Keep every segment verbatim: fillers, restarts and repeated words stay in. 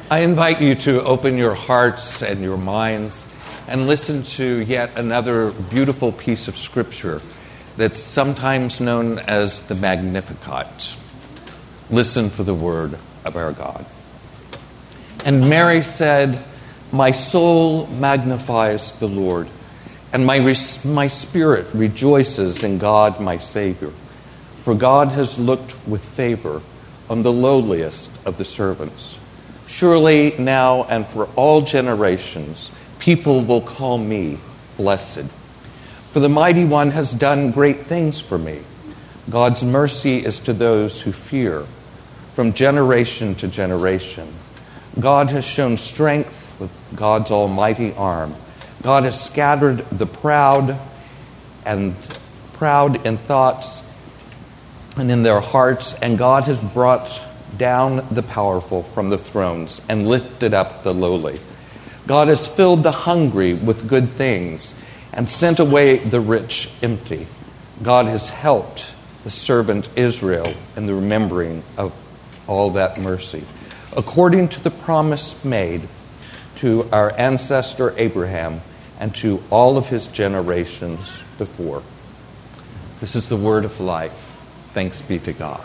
I invite you to open your hearts and your minds and listen to yet another beautiful piece of Scripture that's sometimes known as the Magnificat. Listen for the word of our God. And Mary said, "My soul magnifies the Lord, and my, res- my spirit rejoices in God my Savior. For God has looked with favor on the lowliest of the servants. Surely now and for all generations, people will call me blessed. For the Mighty One has done great things for me. God's mercy is to those who fear, from generation to generation. God has shown strength with God's almighty arm. God has scattered the proud and proud in thoughts and in their hearts, and God has brought down the powerful from the thrones and lifted up the lowly. God has filled the hungry with good things and sent away the rich empty. God has helped the servant Israel in the remembering of all that mercy, according to the promise made to our ancestor Abraham and to all of his generations before." This is the word of life. Thanks be to God.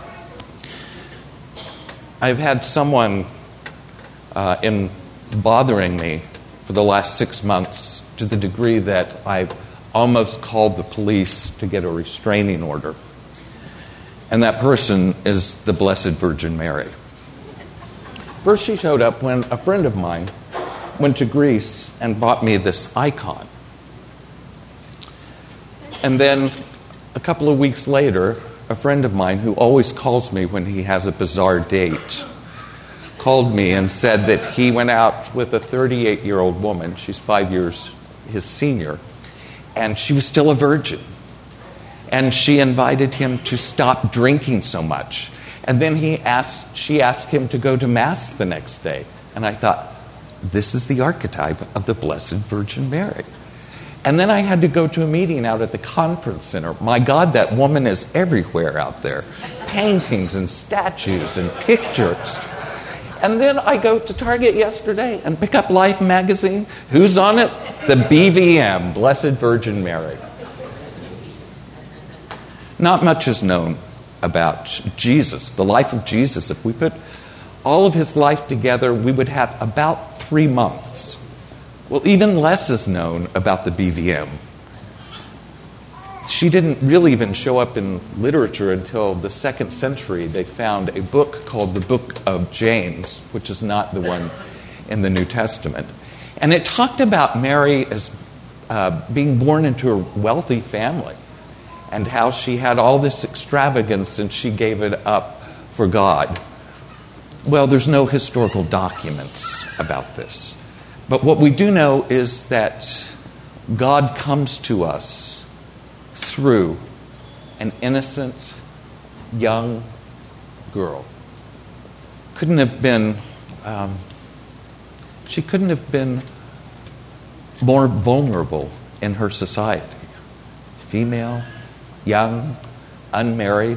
I've had someone uh, in bothering me for the last six months to the degree that I've almost called the police to get a restraining order. And that person is the Blessed Virgin Mary. First, she showed up when a friend of mine went to Greece and bought me this icon. And then a couple of weeks later, a friend of mine who always calls me when he has a bizarre date called me and said that he went out with a thirty-eight-year-old woman. She's five years his senior, and she was still a virgin. And she invited him to stop drinking so much. And then he asked, she asked him to go to Mass the next day. And I thought, this is the archetype of the Blessed Virgin Mary. And then I had to go to a meeting out at the conference center. My God, that woman is everywhere out there. Paintings and statues and pictures. And then I go to Target yesterday and pick up Life magazine. Who's on it? The B V M, Blessed Virgin Mary. Not much is known about Jesus, the life of Jesus. If we put all of his life together, we would have about three months. Well, even less is known about the B V M. She didn't really even show up in literature until the second century. They found a book called the Book of James, which is not the one in the New Testament. And it talked about Mary as uh, being born into a wealthy family and how she had all this extravagance and she gave it up for God. Well, there's no historical documents about this. But what we do know is that God comes to us through an innocent, young girl. Couldn't have been, um, she couldn't have been more vulnerable in her society. Female, young, unmarried.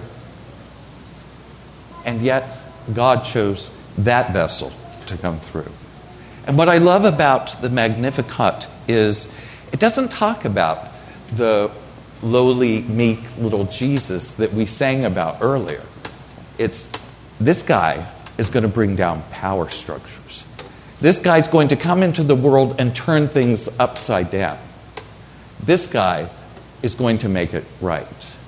And yet, God chose that vessel to come through. And what I love about the Magnificat is it doesn't talk about the lowly, meek little Jesus that we sang about earlier. It's this guy is going to bring down power structures. This guy's going to come into the world and turn things upside down. This guy is going to make it right.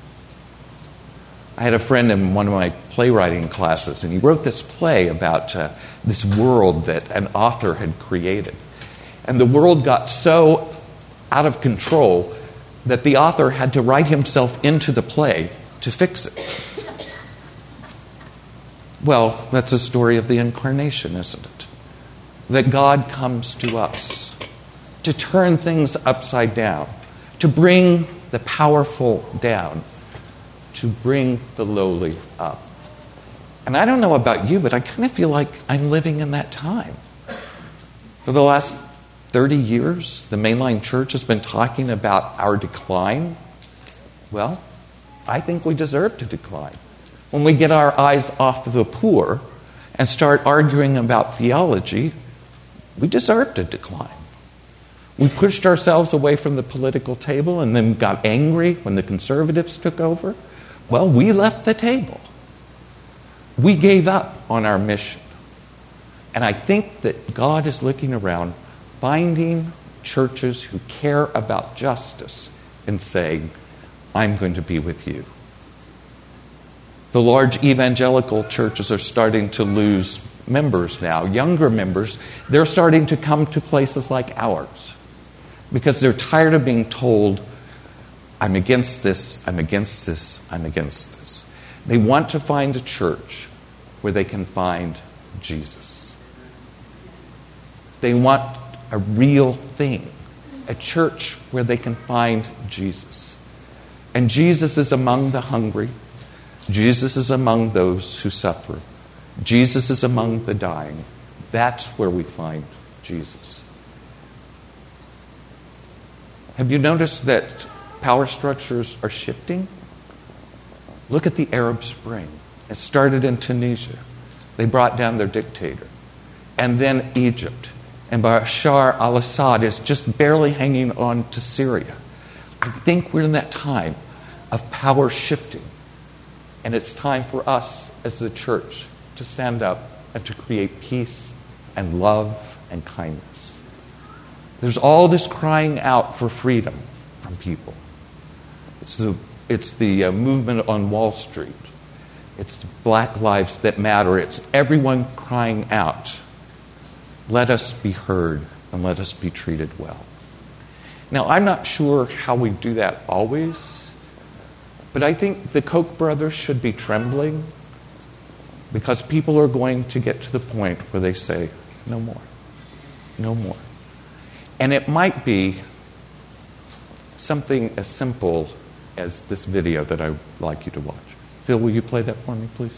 I had a friend in one of my playwriting classes, and he wrote this play about uh, this world that an author had created. And the world got so out of control that the author had to write himself into the play to fix it. Well, that's a story of the incarnation, isn't it? That God comes to us to turn things upside down, to bring the powerful down, to bring the lowly up. And I don't know about you, but I kind of feel like I'm living in that time. For the last thirty years, the mainline church has been talking about our decline. Well, I think we deserve to decline. When we get our eyes off the poor and start arguing about theology, we deserve to decline. We pushed ourselves away from the political table and then got angry when the conservatives took over. Well, we left the table. We gave up on our mission. And I think that God is looking around, finding churches who care about justice and saying, I'm going to be with you. The large evangelical churches are starting to lose members now, younger members. They're starting to come to places like ours because they're tired of being told, I'm against this, I'm against this, I'm against this. They want to find a church where they can find Jesus. They want a real thing, a church where they can find Jesus. And Jesus is among the hungry. Jesus is among those who suffer. Jesus is among the dying. That's where we find Jesus. Have you noticed that power structures are shifting? Look at the Arab Spring. It started in Tunisia. They brought down their dictator. And then Egypt. And Bashar al-Assad is just barely hanging on to Syria. I think we're in that time of power shifting. And it's time for us as the church to stand up and to create peace and love and kindness. There's all this crying out for freedom from people. It's the, it's the uh, movement on Wall Street. It's the Black Lives That Matter. It's everyone crying out. Let us be heard and let us be treated well. Now, I'm not sure how we do that always, but I think the Koch brothers should be trembling because people are going to get to the point where they say, no more, no more. And it might be something as simple as this video that I'd like you to watch. Phil, will you play that for me, please?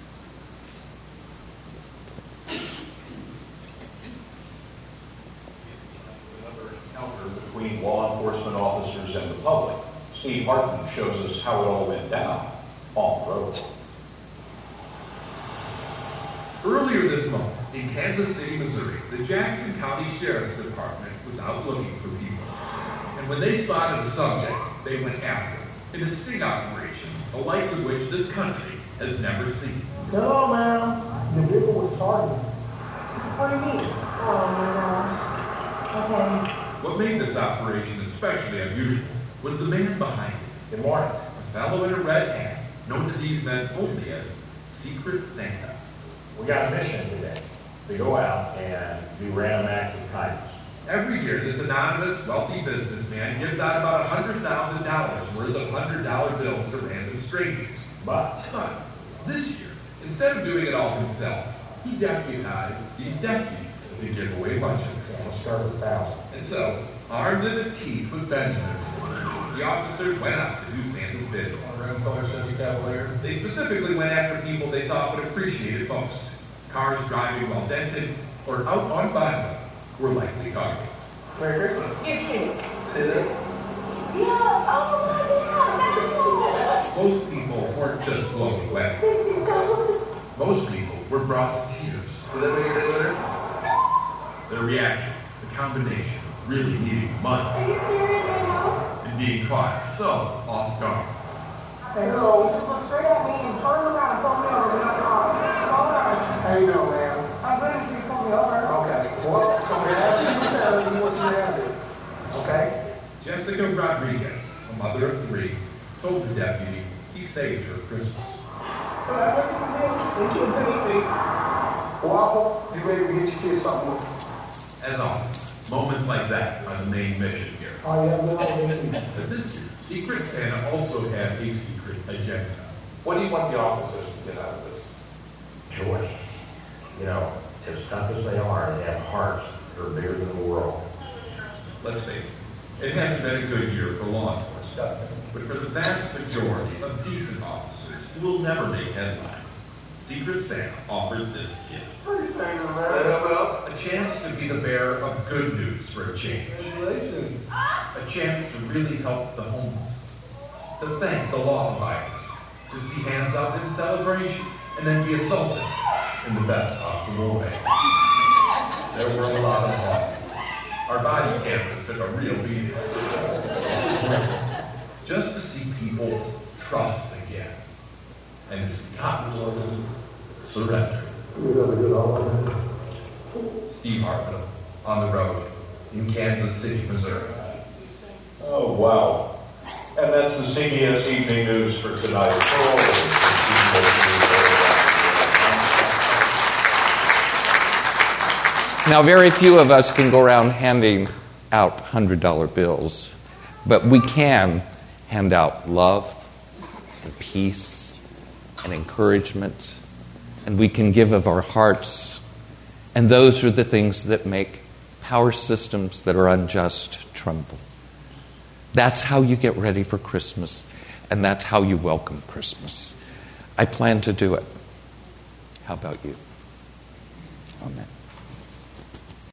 Between law enforcement officers and the public. Steve Hartman shows us how it all went down on the road. Earlier this month, in Kansas City, Missouri, the Jackson County Sheriff's Department was out looking for people. And when they spotted a subject, they went after him in a sting operation, a like of which this country has never seen. No, ma'am. The vehicle was targeted. What do you mean? Oh, my gosh. Okay. What made this operation especially unusual was the man behind it. Good morning. A fellow in a red hat, known to these men only as Secret Santa. We got a mission today to go out and do random acts of kindness. Every year, this anonymous, wealthy businessman gives out about one hundred thousand dollars worth of one hundred dollar bills to random strangers. But But this year, instead of doing it all himself, he deputized these deputies to give away lunches. we'll start with a thousand. And so, armed to the teeth with Benjamin, the officers went out to do Santa's bidding. Red color says Cavalier. They specifically went after people they thought would appreciate it most. Cars driving well dented or out on byway were likely targets. Merry Christmas. Most people weren't just blown away. Most people were brought to tears. Did that make it better? Their reaction, the combination, really needing money and being caught so off guard. Hello. Just look straight at me and turn around and pull me over. We're not talking. How you doing, ma'am? I'm ready for you to pull me over. Okay. Well, so we're asking you to tell me what you have to do. Okay? Jessica Rodriguez, a mother of three, told the deputy he saved her Christmas. So I want you to do is you take me. Waffle, you ready to get your kids something? As always, moments like that are the main mission here. Oh, yeah, no, no, But this year, Secret Santa also had a secret agenda. What do you want the officers to get out of this? Joy. You know, as tough as they are, they have hearts that are bigger than the world. Let's face it, it hasn't been a good year for law enforcement. But for the vast majority of decent officers who will never make headlines, Secret Santa offers this gift. A chance to be the bearer of good news for a change. A chance to really help the homeless. To thank the law abiders. To see hands up in celebration and then be assaulted in the best possible way. There were a lot of losses. Our body cameras took a real beating. Just to see people trust again. And to see cotton surrender. Steve Hartman, on the road in Kansas City, Missouri. Oh, wow. And that's the C B S Evening News for tonight. Now, very few of us can go around handing out one hundred dollar bills, but we can hand out love and peace and encouragement, and we can give of our hearts, and those are the things that make power systems that are unjust tremble. That's how you get ready for Christmas, and that's how you welcome Christmas. I plan to do it. How about you? Amen.